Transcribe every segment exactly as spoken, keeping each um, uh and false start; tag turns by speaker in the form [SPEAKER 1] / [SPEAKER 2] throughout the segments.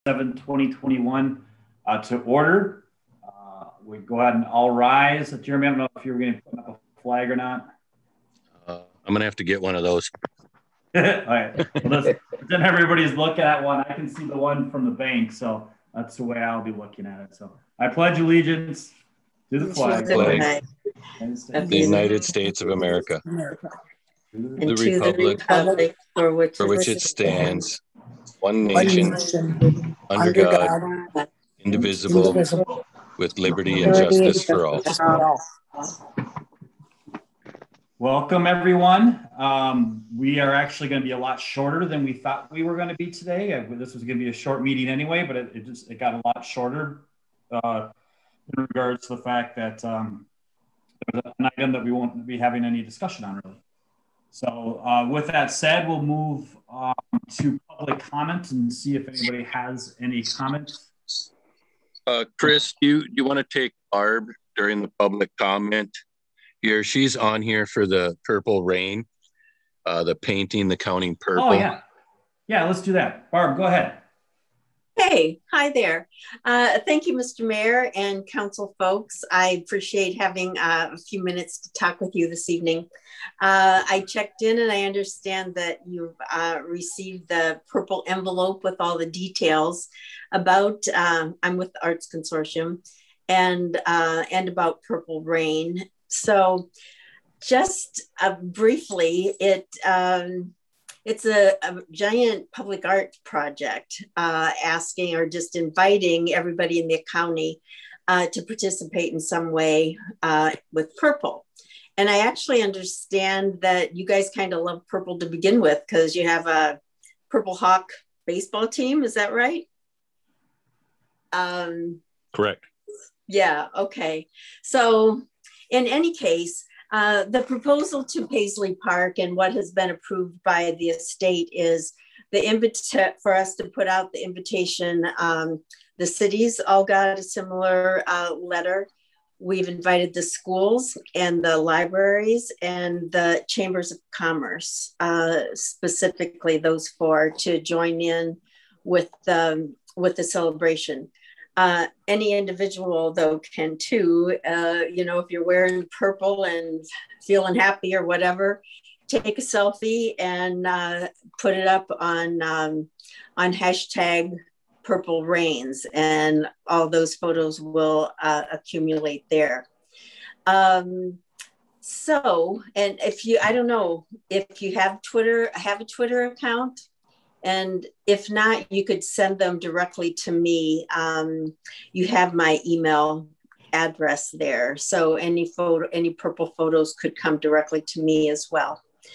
[SPEAKER 1] seventh, twenty twenty-one uh, to order. Uh, we go ahead and all rise. Jeremy, I don't know if you were going to put up a flag or not.
[SPEAKER 2] Uh, I'm going to have to get one of those.
[SPEAKER 1] All right. Well, then everybody's looking at one. I can see the one from the bank, so that's the way I'll be looking at it. So I pledge allegiance to the flag,
[SPEAKER 2] flag of the United States of America,
[SPEAKER 3] America.
[SPEAKER 2] And the republic,
[SPEAKER 3] the republic
[SPEAKER 2] for which, for which it stands, one nation, one nation under God, God indivisible, indivisible, with liberty and justice for all.
[SPEAKER 1] Welcome, everyone. Um, we are actually going to be a lot shorter than we thought we were going to be today. Uh, this was going to be a short meeting anyway, but it, it just it got a lot shorter uh, in regards to the fact that um, there's an item that we won't be having any discussion on really. So uh, with that said, we'll move um, to public comment and see if anybody has any comments.
[SPEAKER 2] Uh, Chris, you, you want to take Barb during the public comment here? She's on here for the Purple Rain, uh, the painting, the counting purple.
[SPEAKER 1] Oh, yeah. Yeah, let's do that. Barb, go ahead.
[SPEAKER 3] Hey, hi there. Uh, thank you, Mister Mayor and council folks. I appreciate having uh, a few minutes to talk with you this evening. Uh, I checked in and I understand that you've uh, received the purple envelope with all the details about, um, I'm with the Arts Consortium, and, uh, and about Purple Rain. So just uh, briefly, it um, it's a, a giant public art project uh, asking or just inviting everybody in the county uh, to participate in some way uh, with purple. And I actually understand that you guys kind of love purple to begin with because you have a Purple Hawk baseball team. Is that right? Um,
[SPEAKER 2] Correct.
[SPEAKER 3] Yeah, okay. So in any case, uh, the proposal to Paisley Park and what has been approved by the estate is the invita- for us to put out the invitation. Um, the cities all got a similar uh, letter. We've invited the schools and the libraries and the chambers of commerce, uh, specifically those four, to join in with the, with the celebration. Uh, any individual, though, can too. Uh, you know, if you're wearing purple and feeling happy or whatever, take a selfie and uh, put it up on um, on hashtag Purple Rains, and all those photos will uh, accumulate there. Um, so, and if you, I don't know, if you have Twitter, have a Twitter account. And if not, you could send them directly to me. Um, you have my email address there. So any photo, any purple photos could come directly to me as well.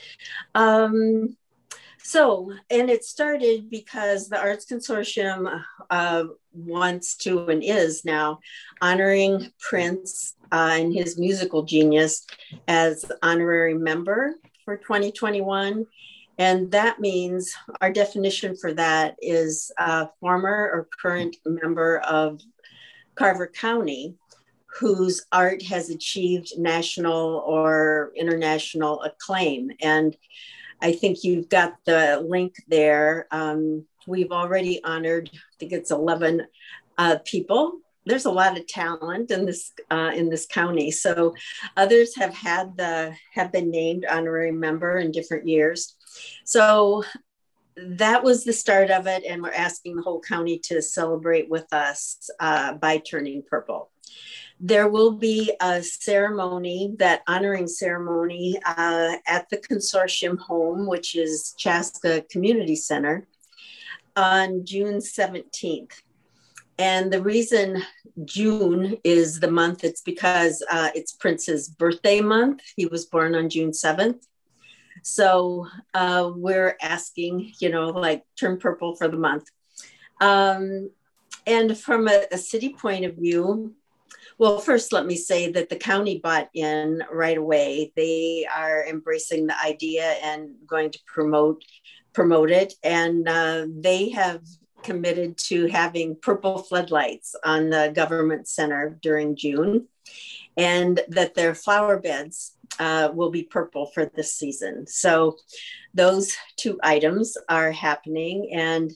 [SPEAKER 3] Um, so, and it started because the Arts Consortium uh, wants to and is now honoring Prince uh, and his musical genius as honorary member for twenty twenty-one. And that means our definition for that is a former or current member of Carver County whose art has achieved national or international acclaim. And I think you've got the link there. Um, we've already honored, I think it's eleven uh, people. There's a lot of talent in this uh, in this county. So others have had the have been named honorary member in different years. So that was the start of it. And we're asking the whole county to celebrate with us uh, by turning purple. There will be a ceremony, that honoring ceremony uh, at the consortium home, which is Chaska Community Center, on June seventeenth. And the reason June is the month, it's because uh, it's Prince's birthday month. He was born on June seventh. So uh, we're asking, you know, like turn purple for the month. Um, and from a, a city point of view, well, first, let me say that the county bought in right away. They are embracing the idea and going to promote, promote it. And uh, they have committed to having purple floodlights on the government center during June, and that their flower beds uh, will be purple for this season. So those two items are happening. And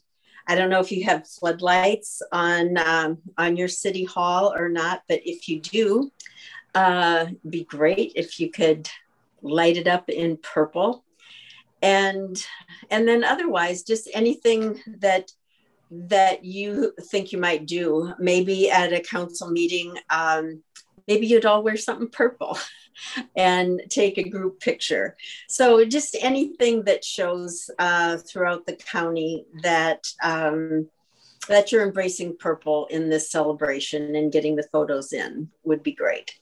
[SPEAKER 3] I don't know if you have floodlights on um, on your city hall or not, but if you do, uh, it'd be great if you could light it up in purple. And and then otherwise, just anything that that you think you might do. Maybe at a council meeting, um, maybe you'd all wear something purple and take a group picture. So just anything that shows uh, throughout the county that um, that you're embracing purple in this celebration and getting the photos in would be great.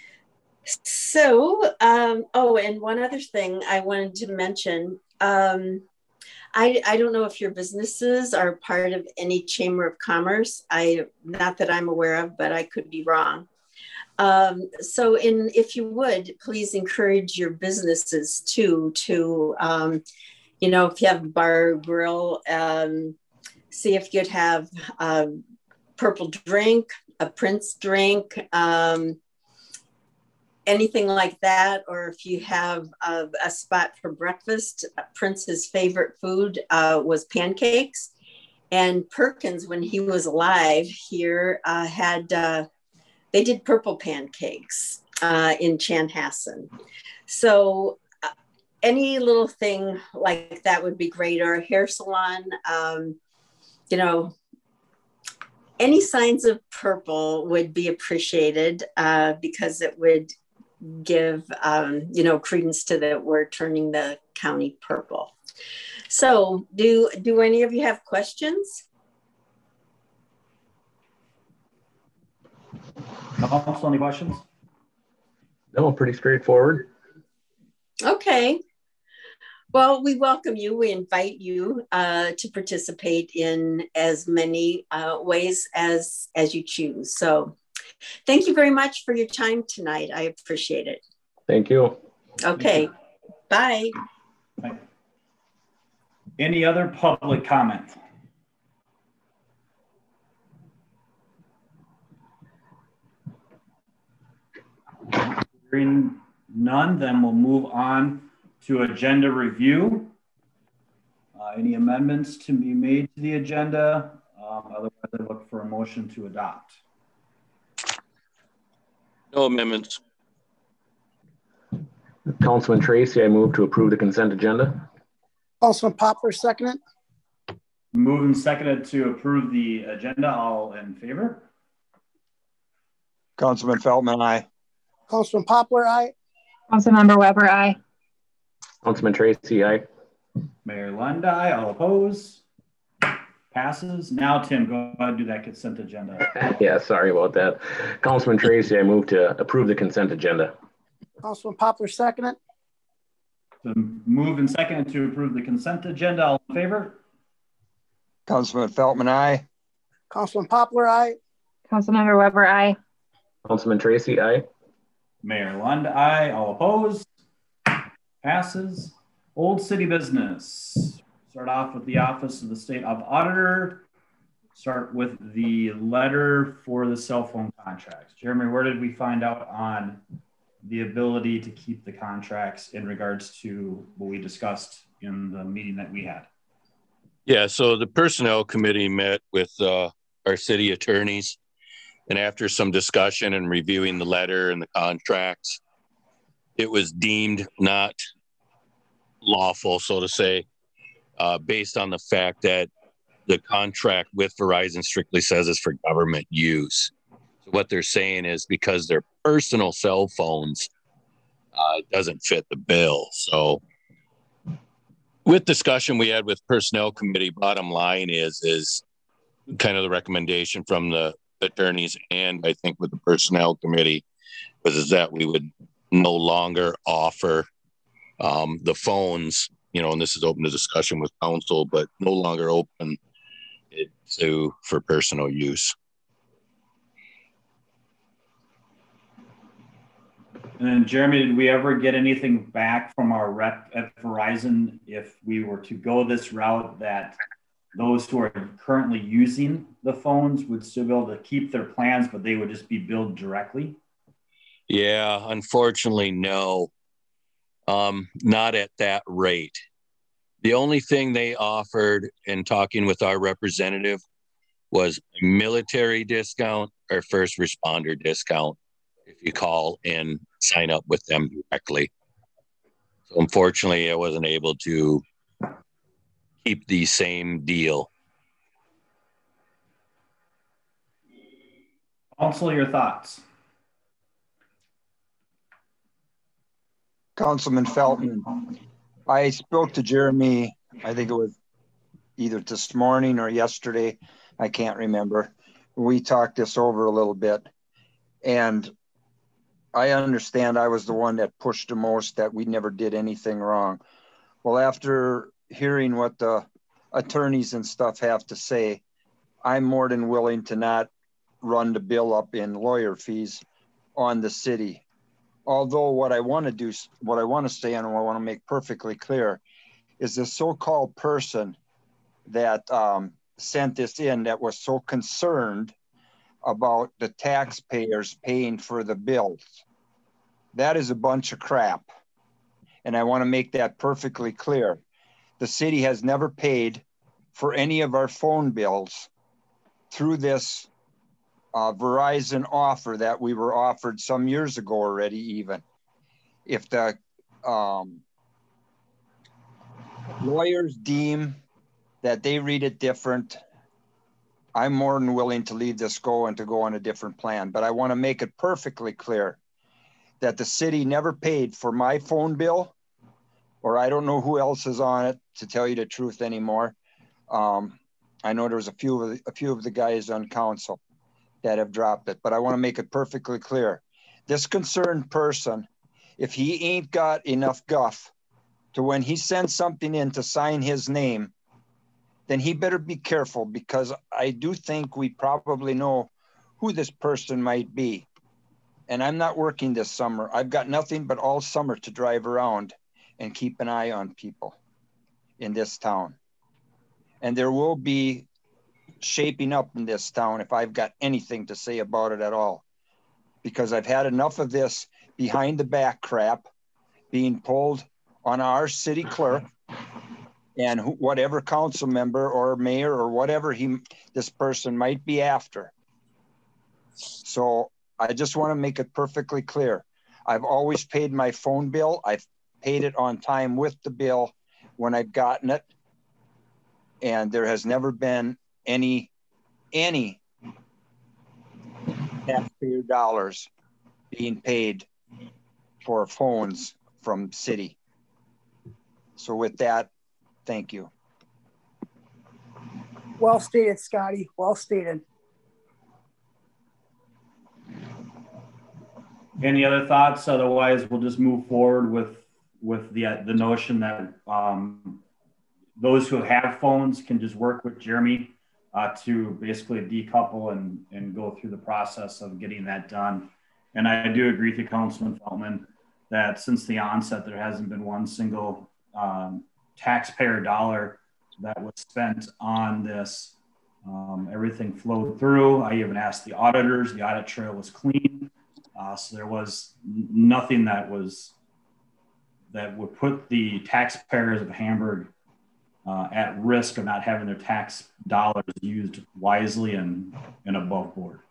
[SPEAKER 3] So, um, oh, and one other thing I wanted to mention, um, I, I don't know if your businesses are part of any Chamber of Commerce. I, not that I'm aware of, but I could be wrong. Um, so in, if you would, please encourage your businesses too, to, um, you know, if you have a bar or grill, um, see if you'd have a purple drink, a Prince drink, um, anything like that. Or if you have a, a spot for breakfast, Prince's favorite food uh, was pancakes. And Perkins, when he was alive here, uh, had, uh, they did purple pancakes uh, in Chanhassen. So uh, any little thing like that would be great. Or a hair salon, um, you know, any signs of purple would be appreciated uh, because it would give, um, you know, credence to that we're turning the county purple. So do, do any of you have questions?
[SPEAKER 1] Council, any questions?
[SPEAKER 4] No, pretty straightforward.
[SPEAKER 3] Okay. Well, we welcome you. We invite you uh, to participate in as many uh, ways as, as you choose. So thank you very much for your time tonight. I appreciate it.
[SPEAKER 4] Thank you.
[SPEAKER 3] Okay.
[SPEAKER 1] Thank you.
[SPEAKER 3] Bye.
[SPEAKER 1] Bye. Any other public comment? Hearing none, then we'll move on to agenda review. Uh, any amendments to be made to the agenda? Um, otherwise, I look for a motion to adopt.
[SPEAKER 2] No amendments.
[SPEAKER 4] Councilman Tracy, I move to approve the consent agenda.
[SPEAKER 5] Councilman Poplar, second it.
[SPEAKER 1] Moved and seconded to approve the agenda. All in favor?
[SPEAKER 6] Councilman Feltman, aye.
[SPEAKER 5] Councilman Poplar, aye.
[SPEAKER 7] Councilmember Weber, aye.
[SPEAKER 4] Councilman Tracy, aye.
[SPEAKER 1] Mayor Lund, aye. All opposed? Passes. Now, Tim, go ahead and do that consent agenda.
[SPEAKER 4] Yeah, sorry about that. Councilman Tracy, I move to approve the consent agenda.
[SPEAKER 5] Councilman Poplar, second it.
[SPEAKER 1] So move and seconded to approve the consent agenda. All in favor?
[SPEAKER 6] Councilman Feltman, aye.
[SPEAKER 5] Councilman Poplar, aye.
[SPEAKER 7] Councilmember Weber, aye.
[SPEAKER 4] Councilman Tracy, aye.
[SPEAKER 1] Mayor Lund, aye. All opposed? Passes. Old city business. Start off with the Office of the State of Auditor. Start with the letter for the cell phone contracts. Jeremy, where did we find out on the ability to keep the contracts in regards to what we discussed in the meeting that we had?
[SPEAKER 2] Yeah, so the personnel committee met with uh, our city attorneys, and after some discussion and reviewing the letter and the contracts, it was deemed not lawful, so to say, uh, based on the fact that the contract with Verizon strictly says it's for government use. So what they're saying is because they're personal cell phones, uh, it doesn't fit the bill. So with discussion we had with personnel committee, bottom line is, is kind of the recommendation from the attorneys and I think with the personnel committee was is that we would no longer offer um, the phones, you know, and this is open to discussion with council, but no longer open it to for personal use.
[SPEAKER 1] And then Jeremy, did we ever get anything back from our rep at Verizon if we were to go this route that those who are currently using the phones would still be able to keep their plans, but they would just be billed directly?
[SPEAKER 2] Yeah, unfortunately, no. Um, not at that rate. The only thing they offered in talking with our representative was a military discount or first responder discount if you call and sign up with them directly. So unfortunately, I wasn't able to keep the same deal.
[SPEAKER 1] Council, your thoughts?
[SPEAKER 6] Councilman Feltman, I spoke to Jeremy, I think it was either this morning or yesterday. I can't remember. We talked this over a little bit. And I understand I was the one that pushed the most, that we never did anything wrong. Well, after hearing what the attorneys and stuff have to say, I'm more than willing to not run the bill up in lawyer fees on the city. Although what I want to do, what I want to say and what I want to make perfectly clear is the so-called person that um, sent this in that was so concerned about the taxpayers paying for the bills. That is a bunch of crap. And I want to make that perfectly clear. The city has never paid for any of our phone bills through this uh, Verizon offer that we were offered some years ago already even. If the um, lawyers deem that they read it different, I'm more than willing to leave this go and to go on a different plan. But I want to make it perfectly clear that the city never paid for my phone bill, or I don't know who else is on it, to tell you the truth anymore. Um, I know there's a few of the, a few of the guys on council that have dropped it, but I want to make it perfectly clear. This concerned person, if he ain't got enough guff to when he sends something in to sign his name, then he better be careful, because I do think we probably know who this person might be. And I'm not working this summer. I've got nothing but all summer to drive around and keep an eye on people in this town. And there will be shaping up in this town if I've got anything to say about it at all, because I've had enough of this behind the back crap being pulled on our city clerk and who, whatever council member or mayor or whatever he, this person might be after. So I just want to make it perfectly clear. I've always paid my phone bill. I've paid it on time with the bill when I've gotten it. And there has never been any, any taxpayer dollars being paid for phones from city. So with that, thank you.
[SPEAKER 5] Well stated, Scotty. Well stated.
[SPEAKER 1] Any other thoughts? Otherwise, we'll just move forward with with the uh, the notion that um, those who have phones can just work with Jeremy uh, to basically decouple and and go through the process of getting that done. And I do agree with you, Councilman Feltman, that since the onset, there hasn't been one single um, taxpayer dollar that was spent on this. Um, everything flowed through. I even asked the auditors. The audit trail was clean. Uh, so there was nothing that was that would put the taxpayers of Hamburg uh, at risk of not having their tax dollars used wisely and, and above board.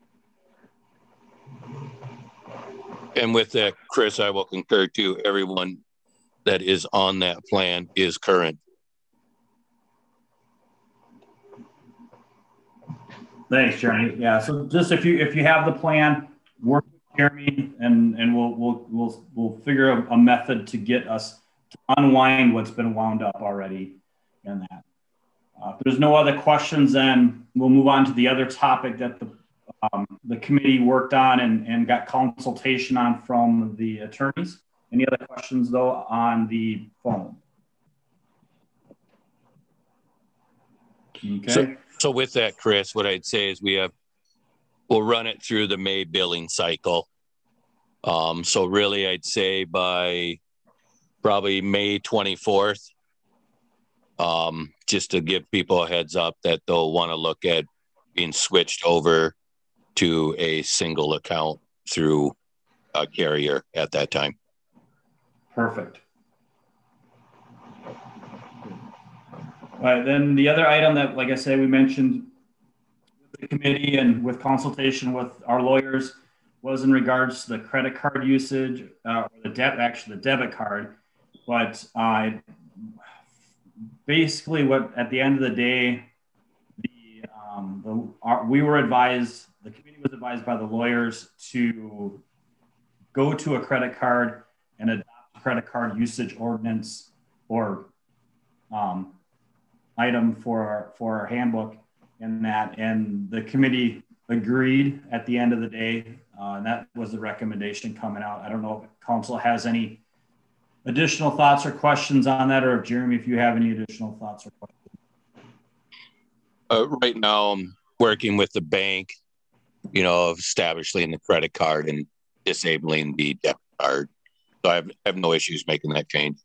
[SPEAKER 2] And with that, Chris, I will concur too. Everyone that is on that plan is current.
[SPEAKER 1] Thanks, Jeremy. Yeah. So just if you if you have the plan, work with Jeremy, and and we'll we'll we'll we'll figure a, a method to get us to unwind what's been wound up already in that. Uh, if there's no other questions, then we'll move on to the other topic that the um, the committee worked on and, and got consultation on from the attorneys. Any other questions though on the phone? Okay.
[SPEAKER 2] So, so with that, Chris, what I'd say is we have, we'll run it through the May billing cycle. Um, so really I'd say by probably May twenty-fourth, um, just to give people a heads up that they'll want to look at being switched over to a single account through a carrier at that time.
[SPEAKER 1] Perfect. But then the other item that, like I said, we mentioned the committee and with consultation with our lawyers was in regards to the credit card usage, uh, or the debt, actually the debit card. But uh, basically, what at the end of the day, the, um, the our, we were advised, the committee was advised by the lawyers to go to a credit card and adopt a credit card usage ordinance or um, item for our, for our handbook in that, and the committee agreed at the end of the day, uh, and that was the recommendation coming out. I don't know if council has any additional thoughts or questions on that, or if Jeremy, if you have any additional thoughts or questions.
[SPEAKER 2] Uh, right now, I'm working with the bank, you know, of establishing the credit card and disabling the debit card. So I have, I have no issues making that change.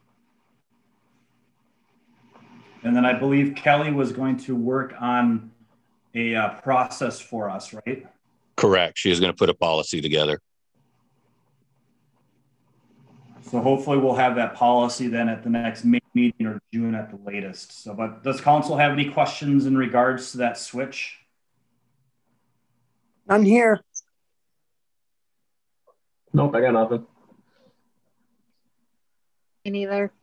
[SPEAKER 1] And then I believe Kelly was going to work on a uh, process for us, right?
[SPEAKER 2] Correct. She is going to put a policy together.
[SPEAKER 1] So hopefully we'll have that policy then at the next May meeting or June at the latest. So, but does council have any questions in regards to that switch?
[SPEAKER 5] None here.
[SPEAKER 4] Nope, I got nothing.
[SPEAKER 7] Me neither.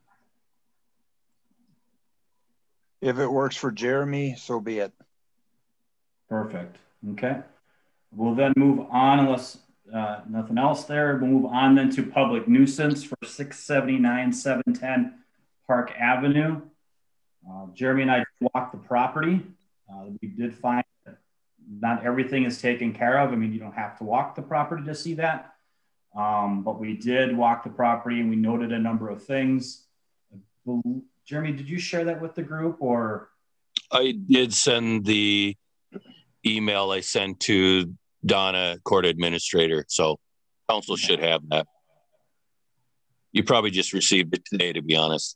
[SPEAKER 6] If it works for Jeremy, so be it.
[SPEAKER 1] Perfect. Okay. We'll then move on, unless uh, nothing else there. We'll move on then to public nuisance for six seventy-nine, seven ten Park Avenue. Uh, Jeremy and I walked the property. Uh, we did find that not everything is taken care of. I mean, you don't have to walk the property to see that. Um, but we did walk the property and we noted a number of things. Jeremy, did you share that with the group, or?
[SPEAKER 2] I did send the email I sent to Donna, court administrator. So council okay. should have that. You probably just received it today, to be honest.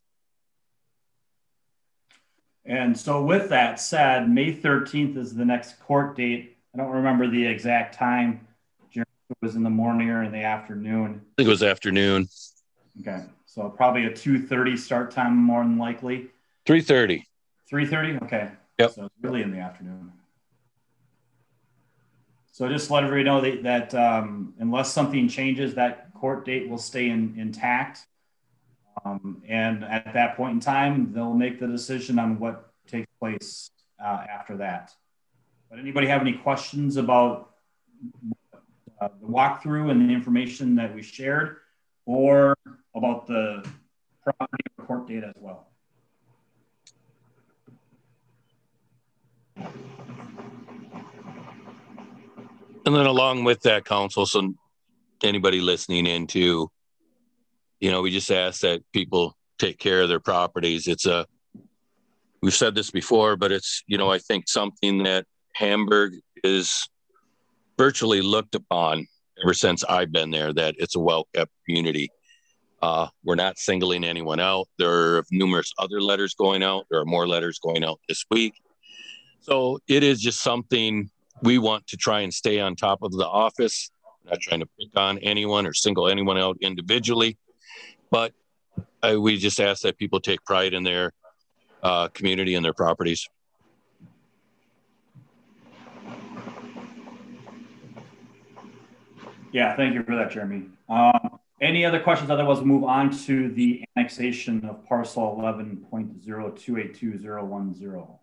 [SPEAKER 1] And so with that said, May thirteenth is the next court date. I don't remember the exact time. Jeremy, it was in the morning or in the afternoon.
[SPEAKER 2] I think it was afternoon.
[SPEAKER 1] Okay. So probably a two thirty start time, more than likely.
[SPEAKER 2] three thirty.
[SPEAKER 1] three thirty? Okay.
[SPEAKER 2] Yep.
[SPEAKER 1] So it's really in the afternoon. So just let everybody know that, that um, unless something changes, that court date will stay in, intact. Um, and at that point in time, they'll make the decision on what takes place uh, after that. But anybody have any questions about uh, the walkthrough and the information that we shared, or about the property court date as well?
[SPEAKER 2] And then along with that, council, so anybody listening in too, you know, we just ask that people take care of their properties. It's a, we've said this before, but it's, you know, I think something that Hamburg is virtually looked upon ever since I've been there, that it's a well-kept community. Uh, we're not singling anyone out. There are numerous other letters going out. There are more letters going out this week. So it is just something we want to try and stay on top of the office. Not trying to pick on anyone or single anyone out individually, but uh, we just ask that people take pride in their uh, community and their properties.
[SPEAKER 1] Yeah, thank you for that, Jeremy. Um, any other questions? Otherwise, we'll move on to the annexation of parcel eleven point zero two eight two zero one zero.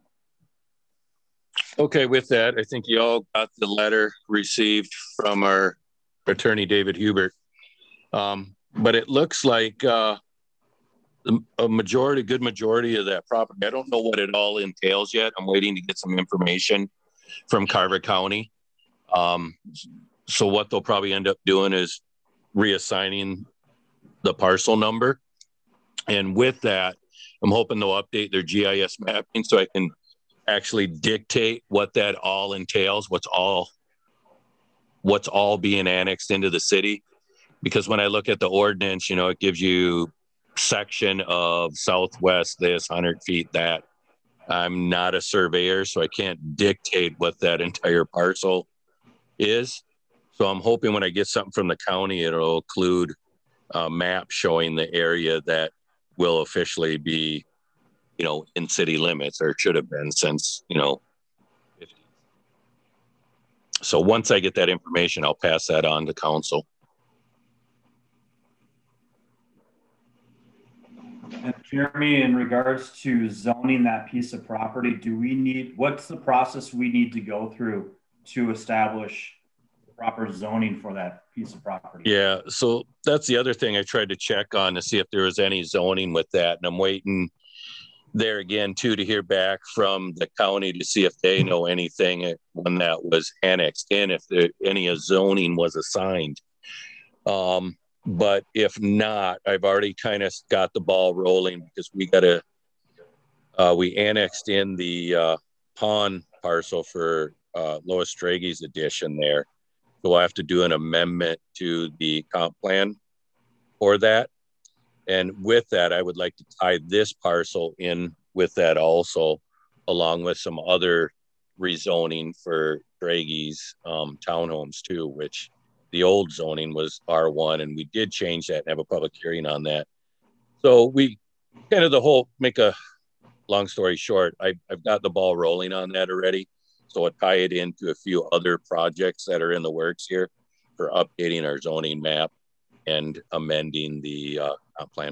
[SPEAKER 2] Okay, with that, I think you all got the letter received from our attorney, David Hubert. Um, but it looks like uh, a majority, good majority of that property, I don't know what it all entails yet. I'm waiting to get some information from Carver County. Um, so what they'll probably end up doing is reassigning the parcel number. And with that, I'm hoping they'll update their G I S mapping so I can actually dictate what that all entails, what's all what's all being annexed into the city. Because when I look at the ordinance, you know, it gives you section of southwest, this one hundred feet, that. I'm not a surveyor, so I can't dictate what that entire parcel is. So I'm hoping when I get something from the county, it'll include a map showing the area that will officially be you know, in city limits, or should have been since, you know, fifties. So once I get that information, I'll pass that on to council.
[SPEAKER 1] And Jeremy, in regards to zoning that piece of property, do we need, what's the process we need to go through to establish proper zoning for that piece of property?
[SPEAKER 2] Yeah, so that's the other thing I tried to check on to see if there was any zoning with that. And I'm waiting there again too to hear back from the county to see if they know anything when that was annexed in, if there, any zoning was assigned. Um, but if not, I've already kind of got the ball rolling because we got to, uh, we annexed in the uh, pond parcel for uh, Lois Strage's addition there. So we'll have to do an amendment to the comp plan for that. And with that, I would like to tie this parcel in with that also, along with some other rezoning for Dragy's um, townhomes too, which the old zoning was R one, and we did change that and have a public hearing on that. So we kind of the whole, make a long story short, I, I've got the ball rolling on that already. So I tie it into a few other projects that are in the works here for updating our zoning map and amending the uh, comp plan.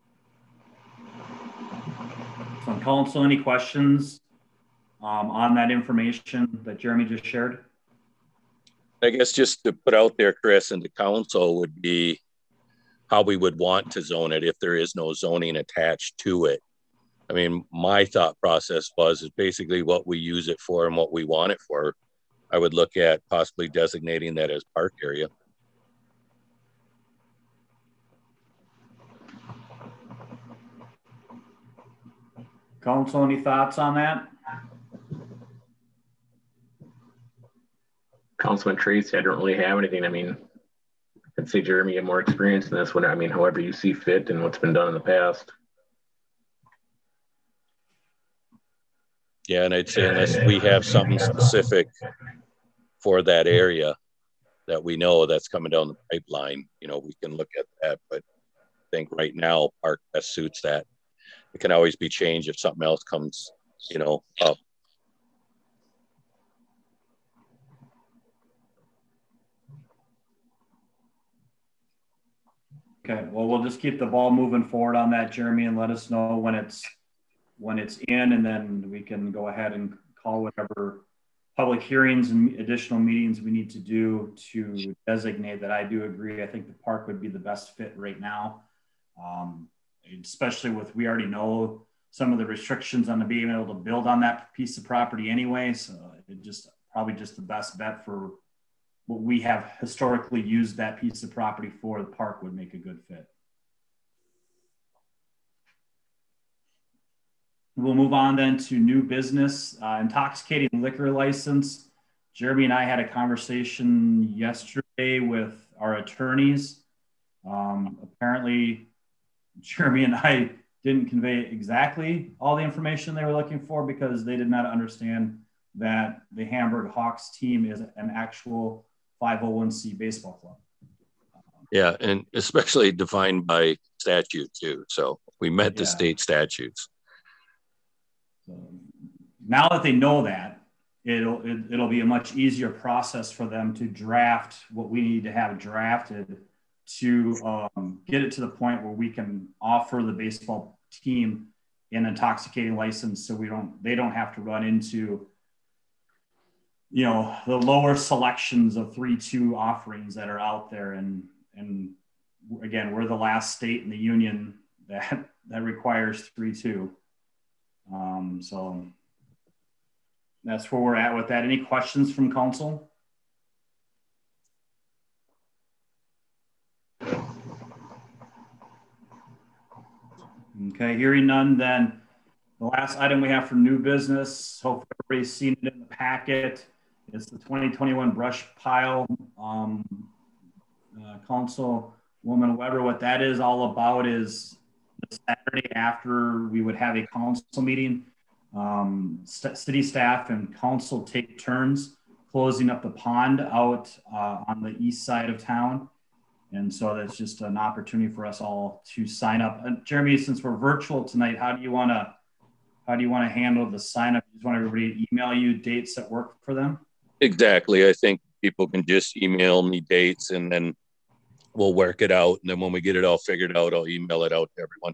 [SPEAKER 1] So council, any questions um, on that information that Jeremy just shared?
[SPEAKER 2] I guess just to put out there, Chris, and the council would be how we would want to zone it if there is no zoning attached to it. I mean, my thought process was is basically what we use it for and what we want it for. I would look at possibly designating that as park area.
[SPEAKER 1] Council, any thoughts on that?
[SPEAKER 4] Councilman Tracy, I don't really have anything. I mean, I'd say Jeremy, you have more experience in this one. I mean, however you see fit and what's been done in the past.
[SPEAKER 2] Yeah, and I'd say unless we have something specific for that area that we know that's coming down the pipeline, you know, we can look at that. But I think right now, park best suits that. It can always be changed if something else comes, you know, up.
[SPEAKER 1] Okay, well, we'll just keep the ball moving forward on that, Jeremy, and let us know when it's when it's in, and then we can go ahead and call whatever public hearings and additional meetings we need to do to designate that. I do agree. I think the park would be the best fit right now, um, especially with, we already know some of the restrictions on the being able to build on that piece of property anyway. So it just probably just the best bet for what we have historically used that piece of property for. The park would make a good fit. We'll move on then to new business, uh, intoxicating liquor license. Jeremy and I had a conversation yesterday with our attorneys. Um, apparently, Jeremy and I didn't convey exactly all the information they were looking for because they did not understand that the Hamburg Hawks team is an actual five oh one c baseball club.
[SPEAKER 2] Yeah, and especially defined by statute too. So we met the
[SPEAKER 1] Yeah.
[SPEAKER 2] state statutes.
[SPEAKER 1] So now that they know that, it'll it, it'll be a much easier process for them to draft what we need to have drafted to um, get it to the point where we can offer the baseball team an intoxicating license, so we don't they don't have to run into, you know, the lower selections of three two offerings that are out there. And and again, we're the last state in the union that that requires three two. Um, so that's where we're at with that. Any questions from council? Okay, hearing none, then the last item we have for new business, hopefully everybody's seen it in the packet. It's the twenty twenty-one brush pile. Um, uh, Councilwoman Weber, what that is all about is the Saturday after we would have a council meeting, um, st city staff and council take turns closing up the pond out uh, on the east side of town. And so that's just an opportunity for us all to sign up. And Jeremy, since we're virtual tonight, how do you want to how do you want to handle the sign up? You just want everybody to email you dates that work for them?
[SPEAKER 2] Exactly. I think people can just email me dates and then we'll work it out. And then when we get it all figured out, I'll email it out to everyone.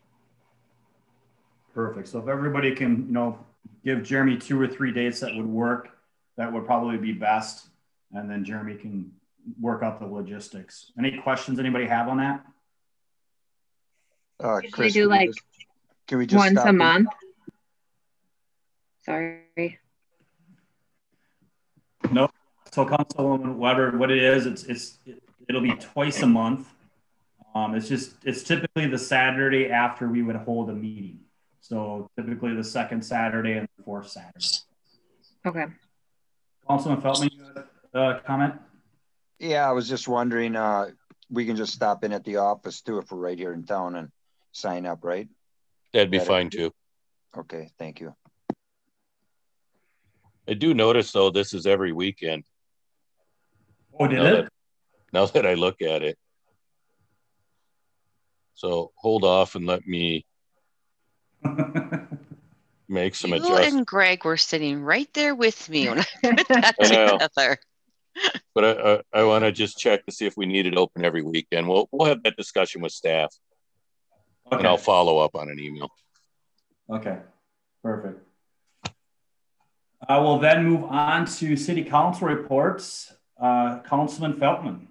[SPEAKER 1] Perfect. So if everybody can, you know, give Jeremy two or three dates that would work, that would probably be best. And then Jeremy can work out the logistics. Any questions anybody have on that?
[SPEAKER 6] Uh,
[SPEAKER 7] Should we
[SPEAKER 6] Chris,
[SPEAKER 7] do
[SPEAKER 6] can we
[SPEAKER 7] like
[SPEAKER 6] just- can we just
[SPEAKER 7] once
[SPEAKER 6] stop
[SPEAKER 7] a
[SPEAKER 6] and-
[SPEAKER 7] month? Sorry.
[SPEAKER 1] No. So Councilwoman Weber, what it is, it's it's it, it'll be twice a month. Um, it's just it's typically the Saturday after we would hold a meeting. So typically the second Saturday and the fourth Saturday.
[SPEAKER 7] Okay.
[SPEAKER 1] Councilman Feltman, you had a comment?
[SPEAKER 6] Yeah, I was just wondering, uh, we can just stop in at the office too if we're right here in town and sign up, right?
[SPEAKER 2] That'd be
[SPEAKER 6] That-
[SPEAKER 2] fine too.
[SPEAKER 6] Okay, thank you.
[SPEAKER 2] I do notice though, this is every weekend.
[SPEAKER 1] Oh, did
[SPEAKER 2] Now
[SPEAKER 1] it?
[SPEAKER 2] that, now that I look at it. So hold off and let me make some
[SPEAKER 8] You
[SPEAKER 2] adjustments.
[SPEAKER 8] and Greg were sitting right there with me when I put that
[SPEAKER 2] I know.
[SPEAKER 8] together.
[SPEAKER 2] But I, I, I want to just check to see if we need it open every weekend. We'll, we'll have that discussion with staff and I'll
[SPEAKER 1] Okay.
[SPEAKER 2] follow up on an email.
[SPEAKER 1] Okay. Perfect. I will then move on to city council reports. Uh, Councilman Feltman.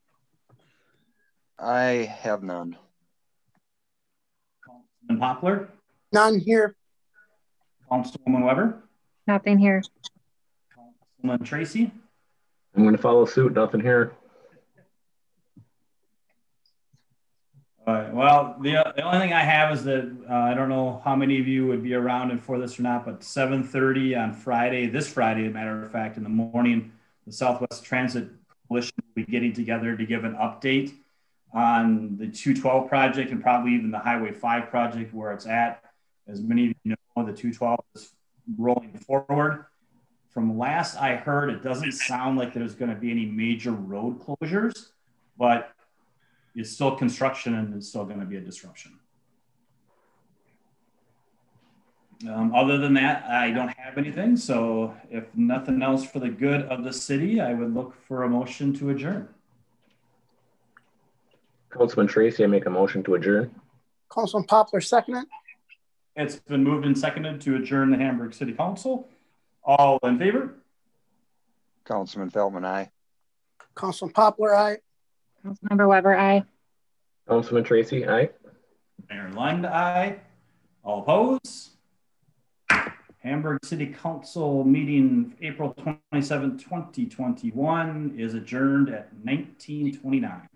[SPEAKER 6] I have none.
[SPEAKER 1] Councilman Poplar.
[SPEAKER 5] None here.
[SPEAKER 1] Councilwoman Weber.
[SPEAKER 7] Nothing here.
[SPEAKER 1] Councilman Tracy.
[SPEAKER 4] I'm going to follow suit. Nothing here.
[SPEAKER 1] All right. Well, the, the only thing I have is that uh, I don't know how many of you would be around and for this or not, but seven thirty on Friday, this Friday, as a matter of fact, in the morning, the Southwest Transit Coalition will be getting together to give an update on the two twelve project and probably even the Highway five project where it's at. As many of you know, the two twelve is rolling forward. From last I heard, it doesn't sound like there's going to be any major road closures, but it's still construction and it's still going to be a disruption. Um, other than that, I don't have anything. So if nothing else for the good of the city, I would look for a motion to adjourn.
[SPEAKER 4] Councilman Tracy, I make a motion to adjourn.
[SPEAKER 5] Councilman Poplar, second it.
[SPEAKER 1] It's been moved and seconded to adjourn the Hamburg City Council. All in favor?
[SPEAKER 6] Councilman Feldman, aye.
[SPEAKER 5] Councilman Poplar, aye.
[SPEAKER 7] Councilmember Weber, aye.
[SPEAKER 4] Councilman Tracy, aye.
[SPEAKER 1] Mayor Lund, aye. All opposed? Hamburg City Council meeting April twenty-seventh, twenty twenty-one is adjourned at nineteen twenty-nine.